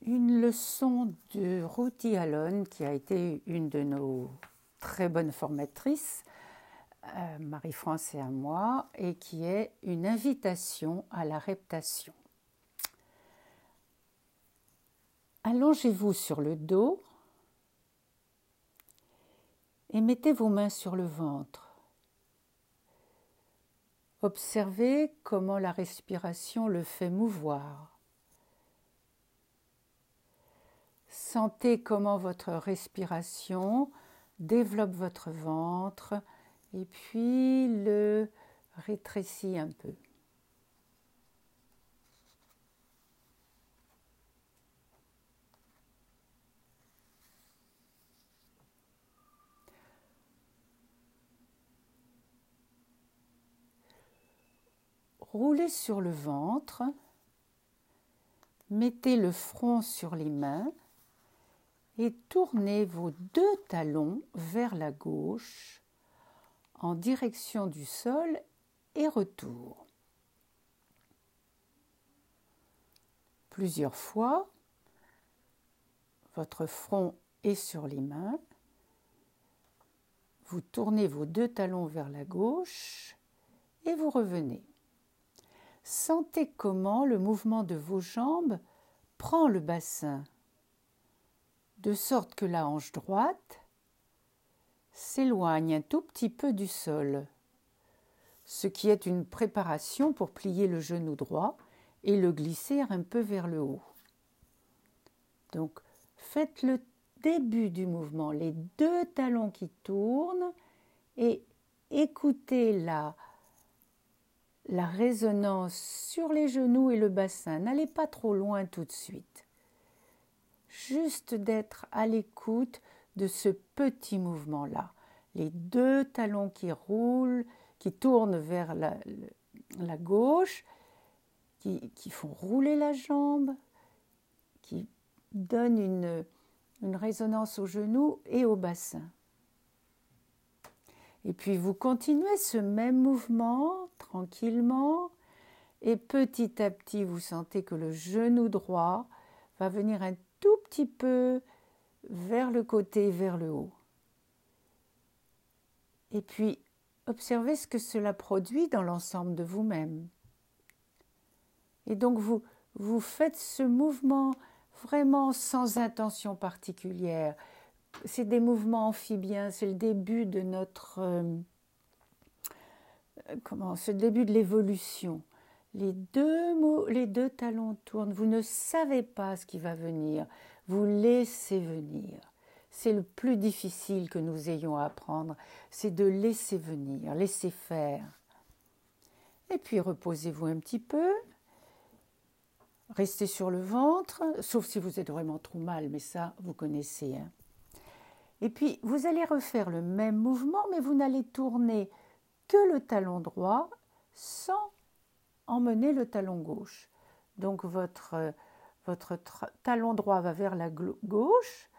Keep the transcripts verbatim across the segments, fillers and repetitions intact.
une leçon de Ruthie Allen, qui a été une de nos très bonnes formatrices, euh, Marie-France et à moi, et qui est une invitation à la reptation. Allongez-vous sur le dos et mettez vos mains sur le ventre. Observez comment la respiration le fait mouvoir. Sentez comment votre respiration développe votre ventre et puis le rétrécit un peu. Roulez sur le ventre, mettez le front sur les mains et tournez vos deux talons vers la gauche en direction du sol et retour. Plusieurs fois, votre front est sur les mains, vous tournez vos deux talons vers la gauche et vous revenez. Sentez comment le mouvement de vos jambes prend le bassin, de sorte que la hanche droite s'éloigne un tout petit peu du sol, ce qui est une préparation pour plier le genou droit et le glisser un peu vers le haut. Donc, faites le début du mouvement, les deux talons qui tournent et écoutez la La résonance sur les genoux et le bassin. N'allez pas trop loin tout de suite. Juste d'être à l'écoute de ce petit mouvement-là. Les deux talons qui roulent, qui tournent vers la, la gauche, qui, qui font rouler la jambe, qui donnent une, une résonance aux genoux et au bassin. Et puis vous continuez ce même mouvement tranquillement et petit à petit vous sentez que le genou droit va venir un tout petit peu vers le côté, vers le haut. Et puis observez ce que cela produit dans l'ensemble de vous-même. Et donc vous, vous faites ce mouvement vraiment sans intention particulière. C'est des mouvements amphibiens, c'est le début de notre, euh, comment, c'est le début de l'évolution. Les deux, mots, les deux talons tournent, vous ne savez pas ce qui va venir, vous laissez venir. C'est le plus difficile que nous ayons à apprendre, c'est de laisser venir, laisser faire. Et puis reposez-vous un petit peu, restez sur le ventre, sauf si vous êtes vraiment trop mal, mais ça vous connaissez, hein. Et puis, vous allez refaire le même mouvement, mais vous n'allez tourner que le talon droit sans emmener le talon gauche. Donc, votre, votre tra- talon droit va vers la gauche.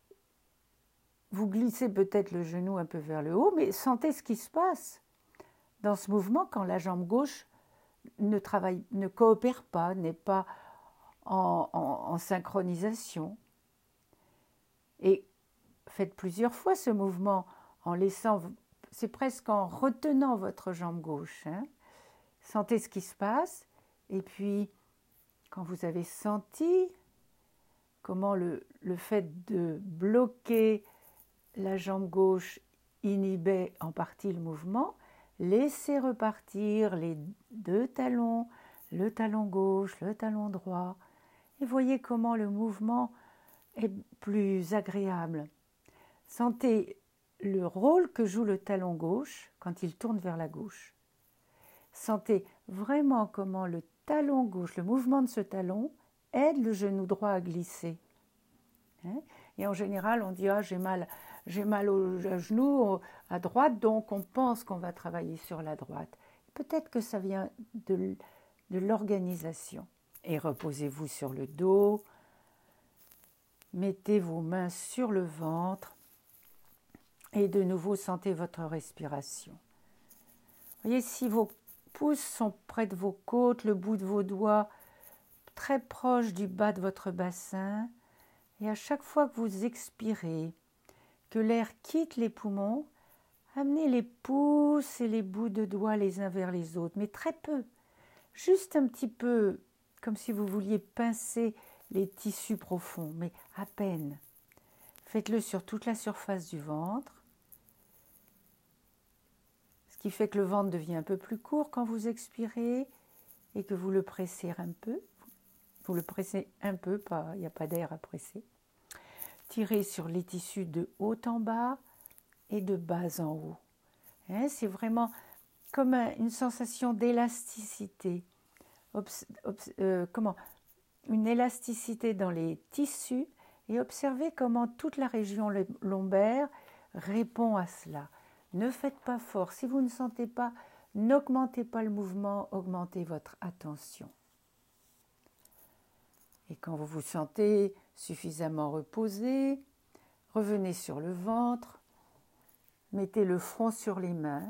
Vous glissez peut-être le genou un peu vers le haut, mais sentez ce qui se passe dans ce mouvement quand la jambe gauche ne, travaille, ne coopère pas, n'est pas en, en, en synchronisation. Et faites plusieurs fois ce mouvement en laissant, c'est presque en retenant votre jambe gauche. Hein. Sentez ce qui se passe et puis quand vous avez senti comment le, le fait de bloquer la jambe gauche inhibait en partie le mouvement, laissez repartir les deux talons, le talon gauche, le talon droit et voyez comment le mouvement est plus agréable. Sentez le rôle que joue le talon gauche quand il tourne vers la gauche. Sentez vraiment comment le talon gauche, le mouvement de ce talon, aide le genou droit à glisser. Hein? Et en général, on dit « Ah, j'ai mal, j'ai mal au genou à droite », donc on pense qu'on va travailler sur la droite. Peut-être que ça vient de, de l'organisation. Et reposez-vous sur le dos, mettez vos mains sur le ventre, et de nouveau, sentez votre respiration. Voyez, si vos pouces sont près de vos côtes, le bout de vos doigts très proche du bas de votre bassin et à chaque fois que vous expirez, que l'air quitte les poumons, amenez les pouces et les bouts de doigts les uns vers les autres, mais très peu, juste un petit peu, comme si vous vouliez pincer les tissus profonds, mais à peine. Faites-le sur toute la surface du ventre, ce qui fait que le ventre devient un peu plus court quand vous expirez et que vous le pressez un peu. Vous le pressez un peu, pas, il n'y a pas d'air à presser. Tirez sur les tissus de haut en bas et de bas en haut. Hein, c'est vraiment comme un, une sensation d'élasticité. Obs, obs, euh, comment Une élasticité dans les tissus et observez comment toute la région lombaire répond à cela. Ne faites pas fort. Si vous ne sentez pas, n'augmentez pas le mouvement, augmentez votre attention. Et quand vous vous sentez suffisamment reposé, revenez sur le ventre, mettez le front sur les mains,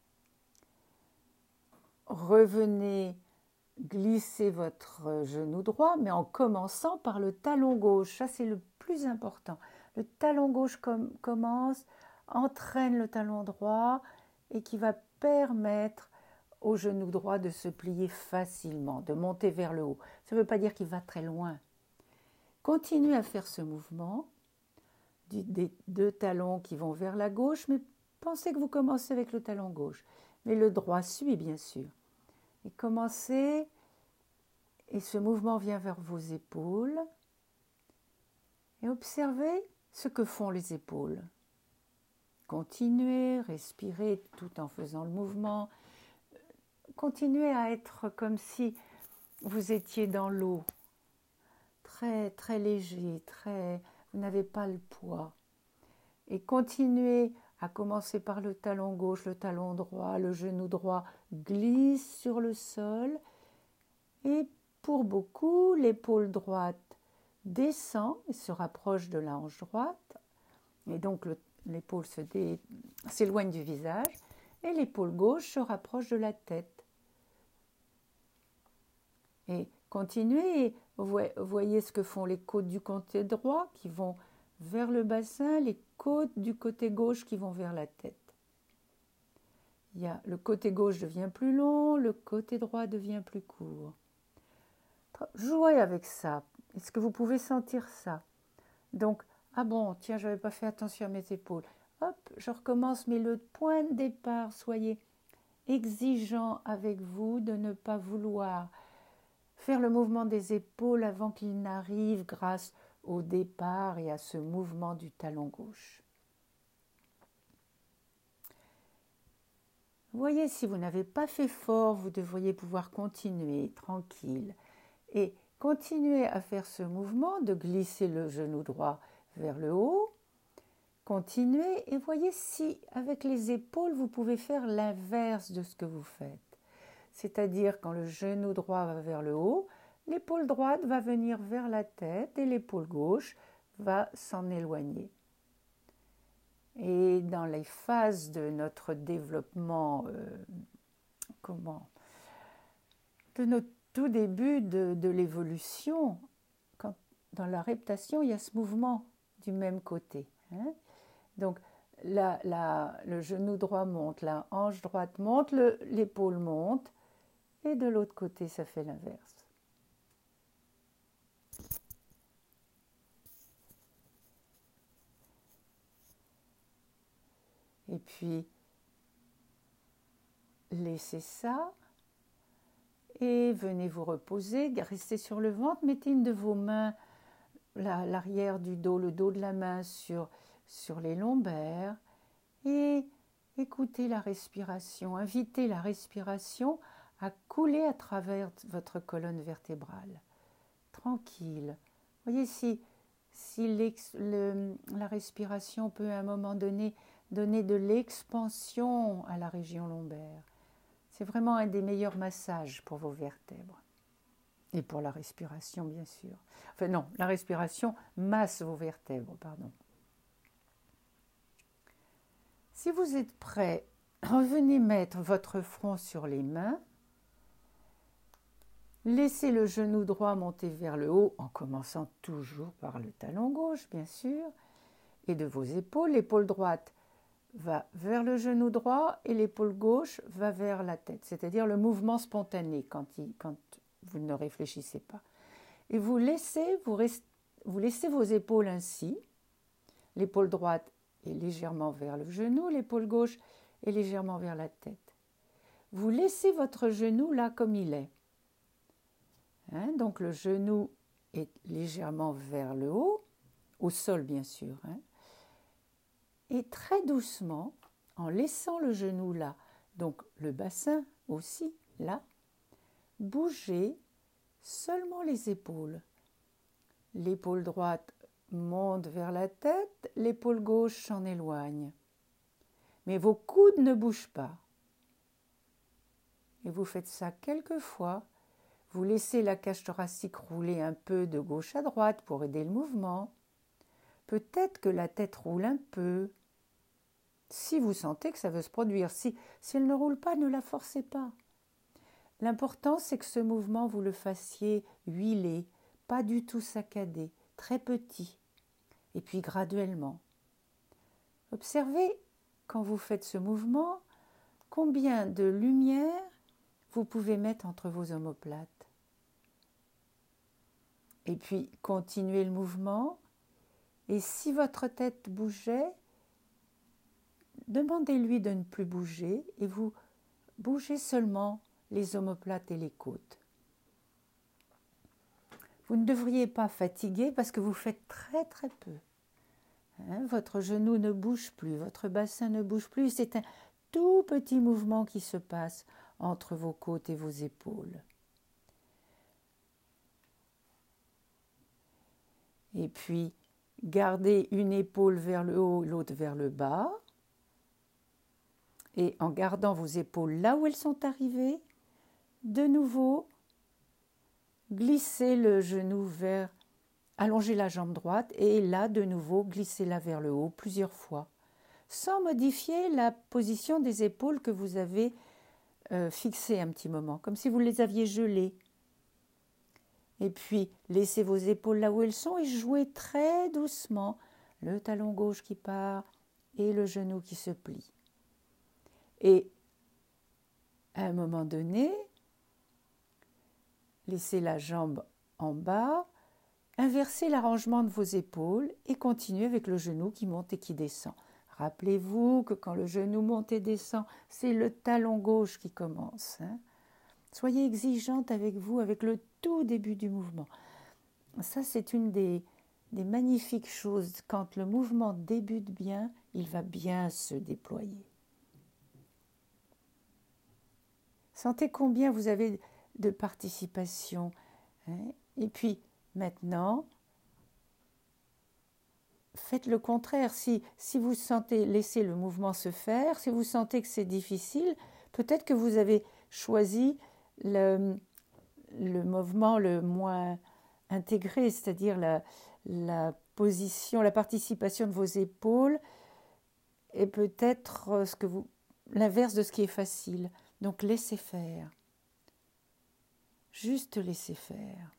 revenez glisser votre genou droit, mais en commençant par le talon gauche. Ça, c'est le plus important. Le talon gauche com- commence, entraîne le talon droit et qui va permettre au genou droit de se plier facilement, de monter vers le haut. Ça ne veut pas dire qu'il va très loin. Continuez à faire ce mouvement du, des deux talons qui vont vers la gauche, mais pensez que vous commencez avec le talon gauche. Mais le droit suit, bien sûr. Et commencez, et ce mouvement vient vers vos épaules. Et observez ce que font les épaules. Continuez, respirez tout en faisant le mouvement. Continuez à être comme si vous étiez dans l'eau. Très, très léger, très, vous n'avez pas le poids. Et continuez à commencer par le talon gauche, le talon droit, le genou droit glisse sur le sol. Et pour beaucoup, l'épaule droite descend et se rapproche de la hanche droite. Et donc le, l'épaule se dé, s'éloigne du visage. Et l'épaule gauche se rapproche de la tête. Et continuez, et voyez ce que font les côtes du côté droit qui vont vers le bassin, les côtes du côté gauche qui vont vers la tête. Il y a, le côté gauche devient plus long, le côté droit devient plus court. Jouez avec ça. Est-ce que vous pouvez sentir ça? Donc, ah bon, tiens, je n'avais pas fait attention à mes épaules. Hop, je recommence, mais le point de départ, soyez exigeant avec vous de ne pas vouloir faire le mouvement des épaules avant qu'il n'arrive grâce au départ et à ce mouvement du talon gauche. Voyez, si vous n'avez pas fait fort, vous devriez pouvoir continuer tranquille et continuer à faire ce mouvement de glisser le genou droit vers le haut. Continuez et voyez si avec les épaules vous pouvez faire l'inverse de ce que vous faites. C'est-à-dire quand le genou droit va vers le haut, l'épaule droite va venir vers la tête et l'épaule gauche va s'en éloigner. Et dans les phases de notre développement, euh, comment, de notre tout début de, de l'évolution, quand, dans la reptation, il y a ce mouvement du même côté. Hein. Donc, la, la, le genou droit monte, la hanche droite monte, le, l'épaule monte, et de l'autre côté, ça fait l'inverse. Et puis, laissez ça et venez vous reposer, restez sur le ventre, mettez une de vos mains, la, l'arrière du dos, le dos de la main sur, sur les lombaires et écoutez la respiration, invitez la respiration à couler à travers votre colonne vertébrale. Tranquille. Voyez si, si le, la respiration peut à un moment donné donner de l'expansion à la région lombaire. C'est vraiment un des meilleurs massages pour vos vertèbres. Et pour la respiration, bien sûr. Enfin non, la respiration masse vos vertèbres, pardon. Si vous êtes prêt, revenez mettre votre front sur les mains Laissez le genou droit monter vers le haut en commençant toujours par le talon gauche, bien sûr, et de vos épaules. L'épaule droite va vers le genou droit et l'épaule gauche va vers la tête, c'est-à-dire le mouvement spontané quand, il, quand vous ne réfléchissez pas. Et vous laissez, vous, rest, vous laissez vos épaules ainsi. L'épaule droite est légèrement vers le genou, l'épaule gauche est légèrement vers la tête. Vous laissez votre genou là comme il est. Hein, donc le genou est légèrement vers le haut, au sol bien sûr. Hein, et très doucement, en laissant le genou là, donc le bassin aussi là, bougez seulement les épaules. L'épaule droite monte vers la tête, l'épaule gauche s'en éloigne. Mais vos coudes ne bougent pas. Et vous faites ça quelques fois. Vous laissez la cage thoracique rouler un peu de gauche à droite pour aider le mouvement. Peut-être que la tête roule un peu. Si vous sentez que ça veut se produire. Si, si elle ne roule pas, ne la forcez pas. L'important, c'est que ce mouvement, vous le fassiez huilé, pas du tout saccadé, très petit, et puis graduellement. Observez, quand vous faites ce mouvement, combien de lumière vous pouvez mettre entre vos omoplates. Et puis, continuez le mouvement. Et si votre tête bougeait, demandez-lui de ne plus bouger et vous bougez seulement les omoplates et les côtes. Vous ne devriez pas fatiguer parce que vous faites très très peu. Hein, votre genou ne bouge plus, votre bassin ne bouge plus. C'est un tout petit mouvement qui se passe entre vos côtes et vos épaules. Et puis, gardez une épaule vers le haut, l'autre vers le bas. Et en gardant vos épaules là où elles sont arrivées, de nouveau, glissez le genou vers, allongez la jambe droite et là, de nouveau, glissez-la vers le haut plusieurs fois, sans modifier la position des épaules que vous avez euh, fixées un petit moment, comme si vous les aviez gelées. Et puis, laissez vos épaules là où elles sont et jouez très doucement le talon gauche qui part et le genou qui se plie. Et à un moment donné, laissez la jambe en bas, inversez l'arrangement de vos épaules et continuez avec le genou qui monte et qui descend. Rappelez-vous que quand le genou monte et descend, c'est le talon gauche qui commence. Hein. Soyez exigeante avec vous, avec le tout début du mouvement. Ça, c'est une des, des magnifiques choses. Quand le mouvement débute bien, il va bien se déployer. Sentez combien vous avez de participation. Hein. Et puis, maintenant, faites le contraire. Si, si vous sentez, laissez le mouvement se faire, si vous sentez que c'est difficile, peut-être que vous avez choisi le, le mouvement le moins intégré, c'est-à-dire la, la position, la participation de vos épaules est peut-être ce que vous, l'inverse de ce qui est facile. Donc, laissez faire. Juste laissez faire.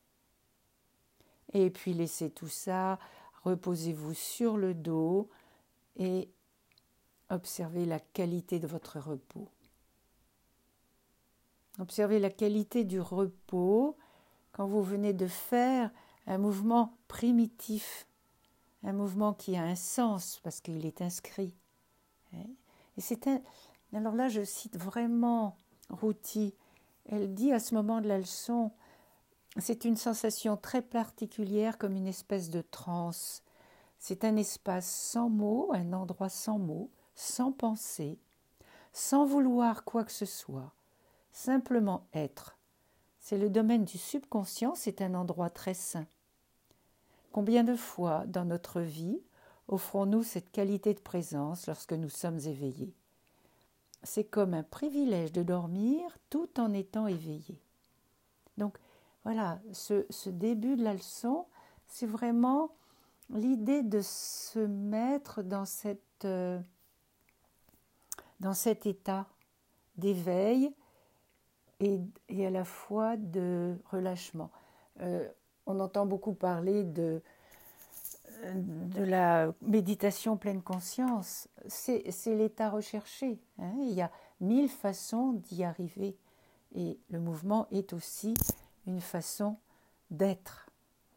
Et puis, laissez tout ça, reposez-vous sur le dos et observez la qualité de votre repos. Observez la qualité du repos quand vous venez de faire un mouvement primitif, un mouvement qui a un sens parce qu'il est inscrit. Et c'est un... Alors là, je cite vraiment Ruti. Elle dit à ce moment de la leçon, c'est une sensation très particulière comme une espèce de transe. C'est un espace sans mots, un endroit sans mots, sans pensée, sans vouloir quoi que ce soit, simplement être. C'est le domaine du subconscient, c'est un endroit très sain. Combien de fois dans notre vie offrons-nous cette qualité de présence lorsque nous sommes éveillés ? C'est comme un privilège de dormir tout en étant éveillé. Donc voilà, ce, ce début de la leçon, c'est vraiment l'idée de se mettre dans, cette, euh, dans cet état d'éveil et, et à la fois de relâchement. Euh, on entend beaucoup parler de, de la méditation pleine conscience. C'est l'état recherché, hein. Il y a mille façons d'y arriver. Et le mouvement est aussi une façon d'être.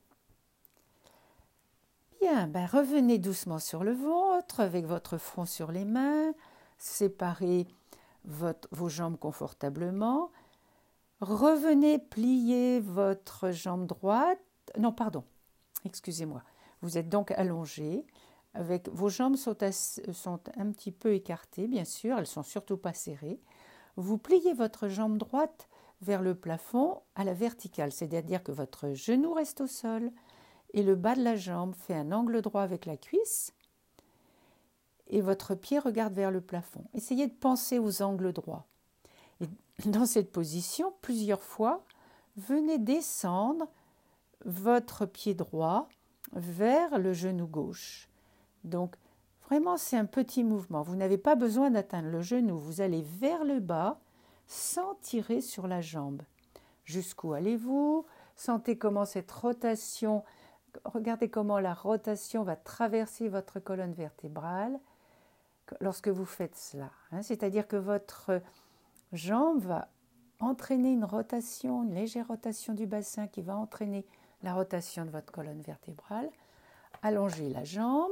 Bien, ben revenez doucement sur le ventre, avec votre front sur les mains, séparez votre, vos jambes confortablement. Revenez plier votre jambe droite. Non, pardon, excusez-moi. Vous êtes donc allongé. Avec, vos jambes sont, assez, sont un petit peu écartées, bien sûr, elles ne sont surtout pas serrées. Vous pliez votre jambe droite vers le plafond à la verticale, c'est-à-dire que votre genou reste au sol et le bas de la jambe fait un angle droit avec la cuisse et votre pied regarde vers le plafond. Essayez de penser aux angles droits. Et dans cette position, plusieurs fois, venez descendre votre pied droit vers le genou gauche. Donc, vraiment, c'est un petit mouvement. Vous n'avez pas besoin d'atteindre le genou. Vous allez vers le bas sans tirer sur la jambe. Jusqu'où allez-vous? Sentez comment cette rotation, regardez comment la rotation va traverser votre colonne vertébrale lorsque vous faites cela. Hein, c'est-à-dire que votre jambe va entraîner une rotation, une légère rotation du bassin qui va entraîner la rotation de votre colonne vertébrale. Allongez la jambe.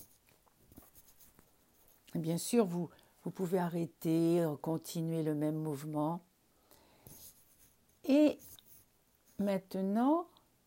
Et bien sûr, vous, vous pouvez arrêter, continuer le même mouvement. Et maintenant,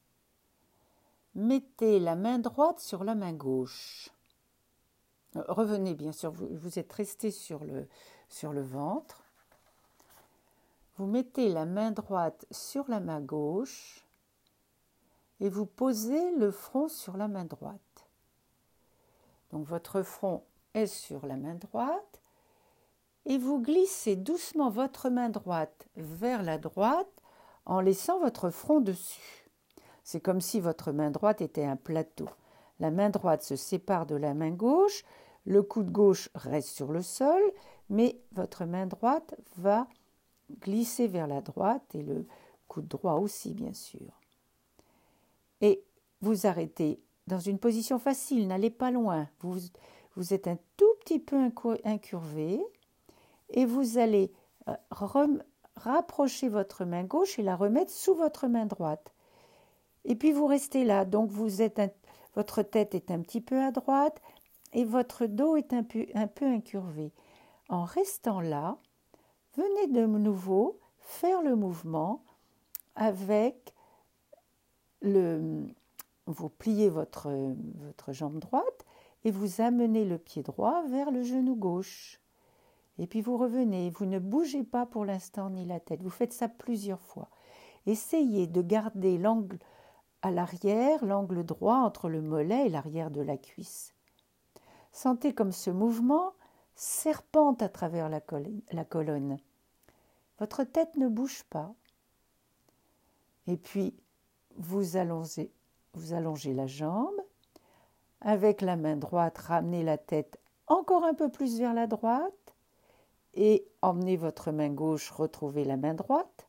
mettez la main droite sur la main gauche. Revenez, bien sûr, vous, vous êtes resté sur le, sur le ventre. Vous mettez la main droite sur la main gauche et vous posez le front sur la main droite. Donc votre front est sur la main droite et vous glissez doucement votre main droite vers la droite en laissant votre front dessus. C'est comme si votre main droite était un plateau. La main droite se sépare de la main gauche, le coude gauche reste sur le sol, mais votre main droite va glisser vers la droite et le coude droit aussi, bien sûr. Et vous arrêtez dans une position facile, n'allez pas loin. Vous, vous êtes un tout petit peu incurvé et vous allez rapprocher votre main gauche et la remettre sous votre main droite. Et puis vous restez là, donc vous êtes un, votre tête est un petit peu à droite et votre dos est un peu, un peu incurvé. En restant là, venez de nouveau faire le mouvement avec le... Vous pliez votre, votre jambe droite et vous amenez le pied droit vers le genou gauche. Et puis vous revenez, vous ne bougez pas pour l'instant ni la tête. Vous faites ça plusieurs fois. Essayez de garder l'angle à l'arrière, l'angle droit entre le mollet et l'arrière de la cuisse. Sentez comme ce mouvement serpente à travers la colonne. La colonne. Votre tête ne bouge pas. Et puis, vous allongez, vous allongez la jambe. Avec la main droite, ramenez la tête encore un peu plus vers la droite et emmenez votre main gauche, retrouvez la main droite.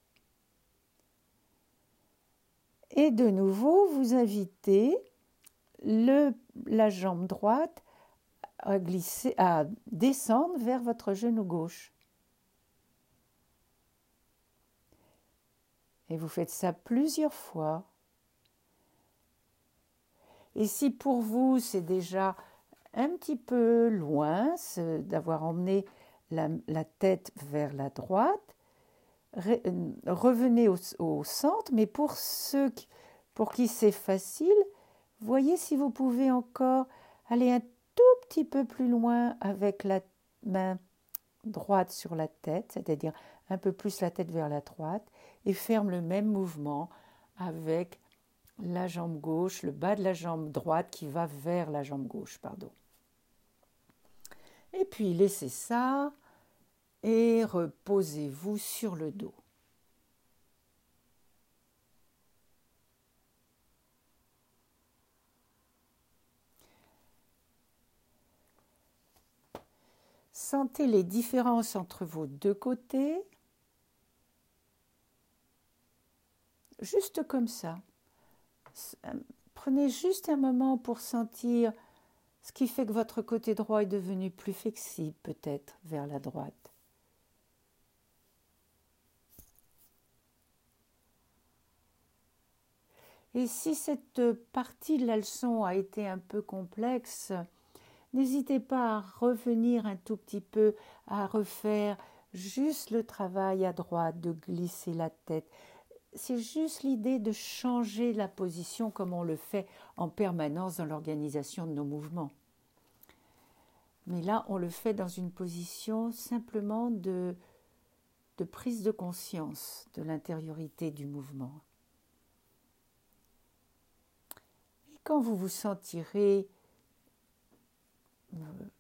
Et de nouveau, vous invitez le, la jambe droite à, glisser, à descendre vers votre genou gauche. Et vous faites ça plusieurs fois. Et si pour vous, c'est déjà un petit peu loin d'avoir emmené la, la tête vers la droite, re, revenez au, au centre, mais pour ceux qui, pour qui c'est facile, voyez si vous pouvez encore aller un tout petit peu plus loin avec la main droite sur la tête, c'est-à-dire un peu plus la tête vers la droite, et faire le même mouvement avec la jambe gauche, le bas de la jambe droite qui va vers la jambe gauche, pardon. Et puis laissez ça et reposez-vous sur le dos. Sentez les différences entre vos deux côtés. juste comme ça. Prenez juste un moment pour sentir ce qui fait que votre côté droit est devenu plus flexible peut-être vers la droite. Et si cette partie de la leçon a été un peu complexe, n'hésitez pas à revenir un tout petit peu, à refaire juste le travail à droite, de glisser la tête. C'est juste l'idée de changer la position comme on le fait en permanence dans l'organisation de nos mouvements. Mais là, on le fait dans une position simplement de, de prise de conscience de l'intériorité du mouvement. Et quand vous vous sentirez euh,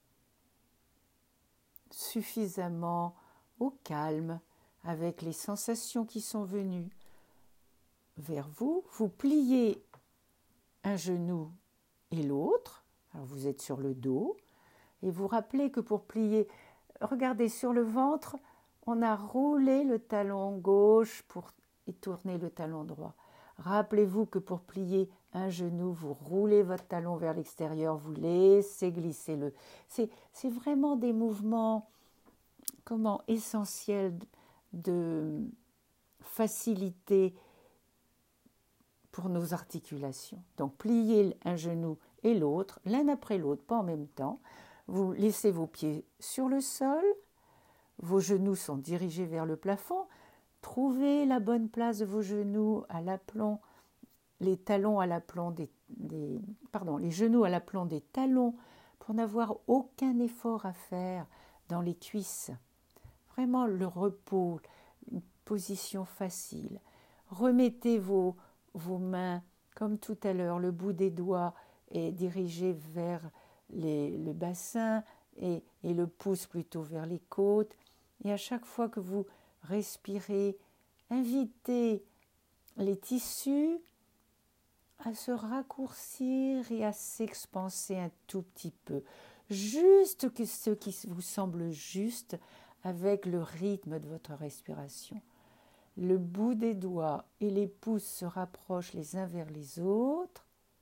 suffisamment au calme avec les sensations qui sont venues vers vous, vous pliez un genou et l'autre, alors vous êtes sur le dos, et vous rappelez que pour plier, regardez sur le ventre, on a roulé le talon gauche pour y tourner le talon droit. Rappelez-vous que pour plier un genou, vous roulez votre talon vers l'extérieur, vous laissez glisser le... C'est, c'est vraiment des mouvements comment, essentiels de facilité pour nos articulations. Donc, pliez un genou et l'autre, l'un après l'autre, pas en même temps. Vous laissez vos pieds sur le sol, vos genoux sont dirigés vers le plafond. Trouvez la bonne place de vos genoux à l'aplomb, les talons à l'aplomb des, des, pardon, les genoux à l'aplomb des talons pour n'avoir aucun effort à faire dans les cuisses. Vraiment le repos, une position facile. Remettez vos vos mains, comme tout à l'heure, le bout des doigts est dirigé vers les, le bassin et, et le pouce plutôt vers les côtes. Et à chaque fois que vous respirez, invitez les tissus à se raccourcir et à s'expanser un tout petit peu. Juste que ce qui vous semble juste avec le rythme de votre respiration. Le bout des doigts et les pouces se rapprochent les uns vers les autres.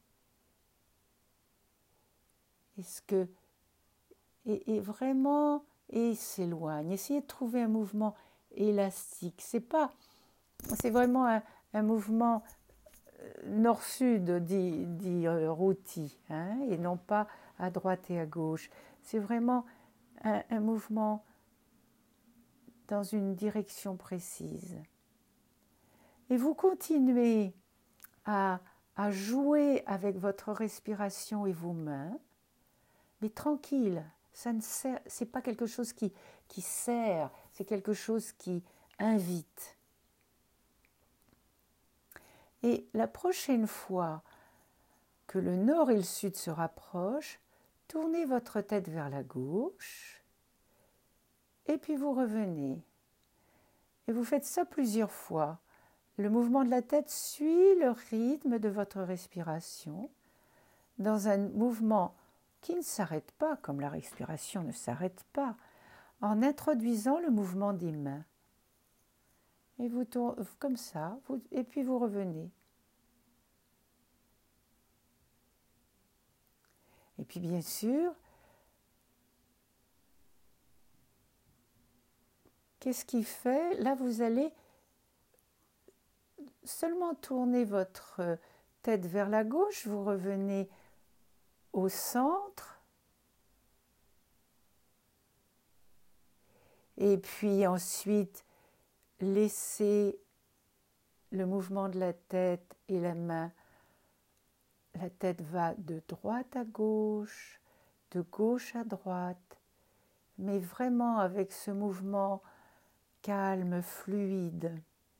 Est-ce que et, et vraiment et s'éloigne. Essayez de trouver un mouvement élastique. C'est pas, c'est vraiment un, un mouvement nord-sud, dit, dit euh, Routy, hein, et non pas à droite et à gauche. C'est vraiment un, un mouvement dans une direction précise. Et vous continuez à, à jouer avec votre respiration et vos mains, mais tranquille, ça ne sert, c'est pas quelque chose qui, qui sert, c'est quelque chose qui invite. Et la prochaine fois que le nord et le sud se rapprochent, tournez votre tête vers la gauche, et puis vous revenez. Et vous faites ça plusieurs fois. Le mouvement de la tête suit le rythme de votre respiration dans un mouvement qui ne s'arrête pas, comme la respiration ne s'arrête pas, en introduisant le mouvement des mains. Et vous tournez comme ça, vous, et puis vous revenez. Et puis bien sûr, qu'est-ce qui fait? Là, vous allez seulement tourner votre tête vers la gauche, vous revenez au centre, et puis ensuite laissez le mouvement de la tête et la main. La tête va de droite à gauche, de gauche à droite, mais vraiment avec ce mouvement calme, fluide.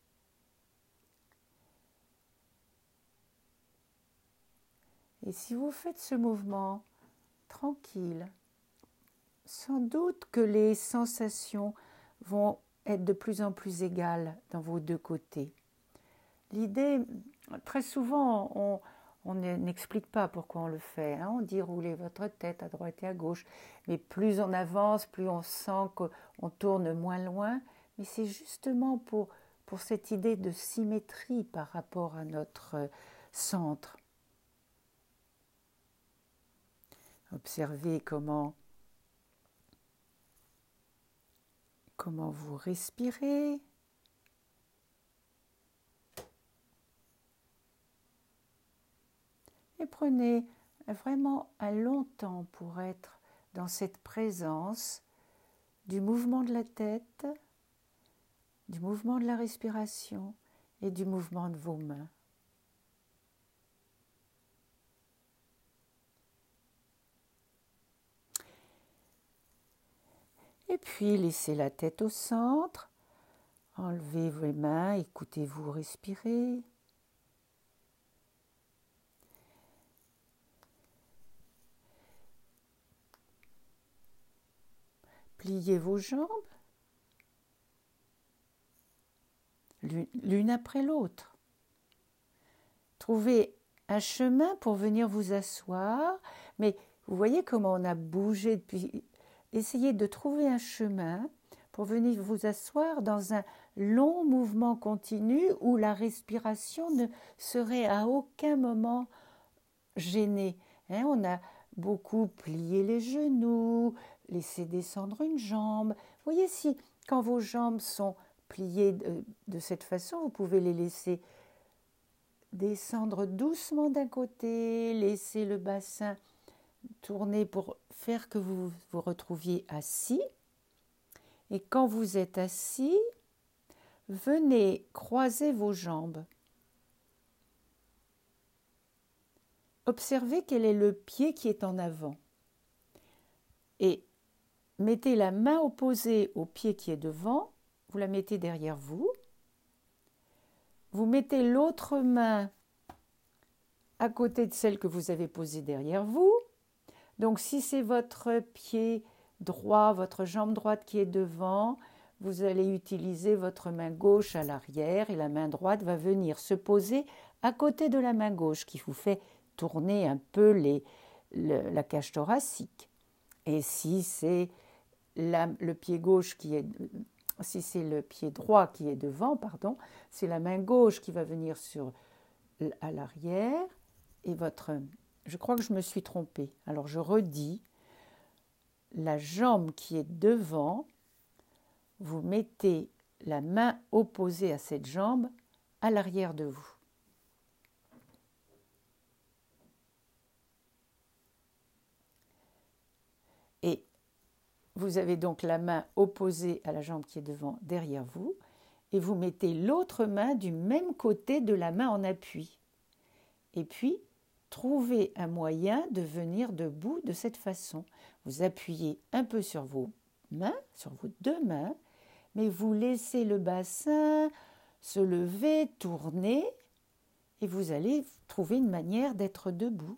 Et si vous faites ce mouvement tranquille, sans doute que les sensations vont être de plus en plus égales dans vos deux côtés. L'idée, très souvent, on, on n'explique pas pourquoi on le fait. Hein. On dit roulez votre tête à droite et à gauche, mais plus on avance, plus on sent qu'on tourne moins loin. Mais c'est justement pour, pour cette idée de symétrie par rapport à notre centre. Observez comment, comment vous respirez. Et prenez vraiment un long temps pour être dans cette présence du mouvement de la tête, du mouvement de la respiration et du mouvement de vos mains. Et puis laissez la tête au centre, enlevez vos mains, écoutez-vous respirer. Pliez vos jambes, l'une après l'autre. Trouvez un chemin pour venir vous asseoir, mais vous voyez comment on a bougé depuis. Essayez de trouver un chemin pour venir vous asseoir dans un long mouvement continu où la respiration ne serait à aucun moment gênée. Hein, on a beaucoup plié les genoux, laissé descendre une jambe. Vous voyez, si quand vos jambes sont pliées de, de cette façon, vous pouvez les laisser descendre doucement d'un côté, laisser le bassin tourner pour faire que vous vous retrouviez assis. Et quand vous êtes assis, venez croiser vos jambes. Observez quel est le pied qui est en avant. Et mettez la main opposée au pied qui est devant, vous la mettez derrière vous. Vous mettez l'autre main à côté de celle que vous avez posée derrière vous. Donc si c'est votre pied droit, votre jambe droite qui est devant, vous allez utiliser votre main gauche à l'arrière et la main droite va venir se poser à côté de la main gauche qui vous fait tourner un peu les, le, la cage thoracique. Et si c'est la, le pied gauche qui est, si c'est le pied droit qui est devant, pardon, c'est la main gauche qui va venir sur à l'arrière et votre, je crois que je me suis trompée. Alors je redis, la jambe qui est devant, vous mettez la main opposée à cette jambe à l'arrière de vous. Et vous avez donc la main opposée à la jambe qui est devant derrière vous et vous mettez l'autre main du même côté de la main en appui. Et puis, trouvez un moyen de venir debout de cette façon. Vous appuyez un peu sur vos mains, sur vos deux mains, mais vous laissez le bassin se lever, tourner, et vous allez trouver une manière d'être debout.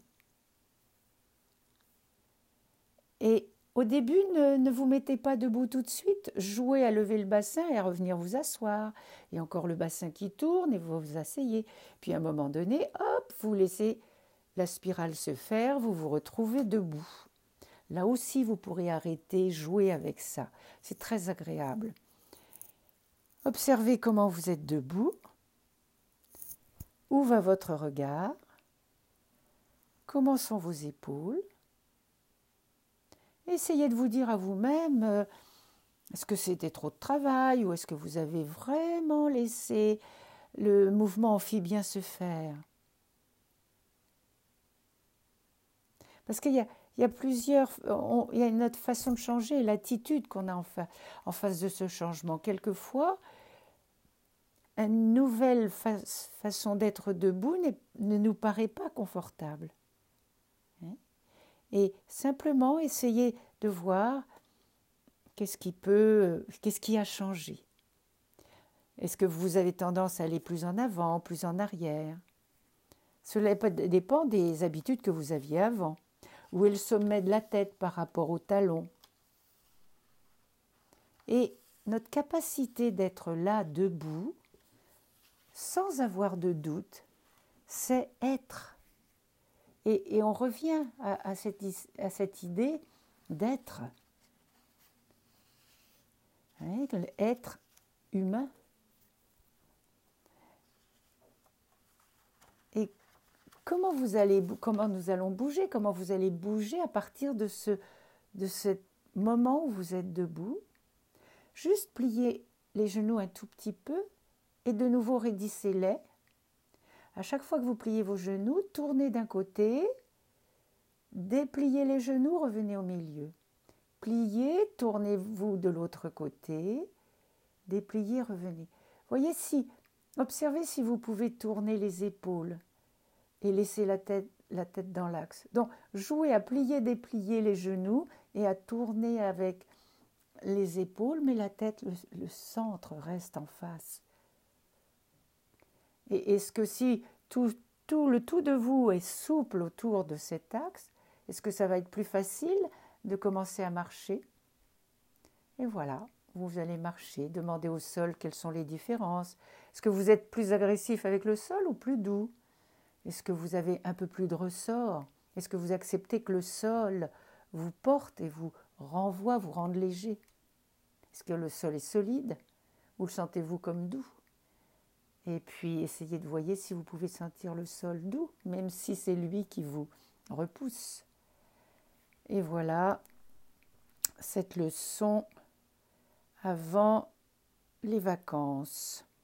Et au début, ne, ne vous mettez pas debout tout de suite. Jouez à lever le bassin et à revenir vous asseoir. Et encore le bassin qui tourne et vous vous asseyez. Puis à un moment donné, hop, vous laissez la spirale se faire, vous vous retrouvez debout. Là aussi, vous pourrez arrêter, jouer avec ça. C'est très agréable. Observez comment vous êtes debout. Où va votre regard? Comment sont vos épaules? Essayez de vous dire à vous-même, euh, est-ce que c'était trop de travail ou est-ce que vous avez vraiment laissé le mouvement amphibien se faire? Parce qu'il y a, il y a plusieurs, on, il y a une autre façon de changer, l'attitude qu'on a en, fa, en face de ce changement. Quelquefois, une nouvelle fa façon d'être debout ne nous paraît pas confortable. Et simplement essayer de voir qu'est-ce qui peut, qu'est-ce qui a changé. Est-ce que vous avez tendance à aller plus en avant, plus en arrière? Cela dépend des habitudes que vous aviez avant. Où est le sommet de la tête par rapport au talon? Et notre capacité d'être là, debout, sans avoir de doute, c'est être. Et, et on revient à, à, cette, à cette idée d'être. Hein, être humain. Et comment, vous allez, comment nous allons bouger, comment vous allez bouger à partir de ce, de ce moment où vous êtes debout. Juste pliez les genoux un tout petit peu et de nouveau raidissez-les. À chaque fois que vous pliez vos genoux, tournez d'un côté, dépliez les genoux, revenez au milieu. Pliez, tournez-vous de l'autre côté, dépliez, revenez. Voyez si, observez si vous pouvez tourner les épaules et laisser la tête, la tête dans l'axe. Donc, jouez à plier, déplier les genoux et à tourner avec les épaules, mais la tête, le, le centre reste en face. Et est-ce que si tout, tout, le tout de vous est souple autour de cet axe, est-ce que ça va être plus facile de commencer à marcher? Et voilà, vous allez marcher, demandez au sol quelles sont les différences. Est-ce que vous êtes plus agressif avec le sol ou plus doux? Est-ce que vous avez un peu plus de ressort? Est-ce que vous acceptez que le sol vous porte et vous renvoie, vous rende léger? Est-ce que le sol est solide ou le sentez-vous comme doux? Et puis, essayez de voir si vous pouvez sentir le sol doux, même si c'est lui qui vous repousse. Et voilà cette leçon avant les vacances.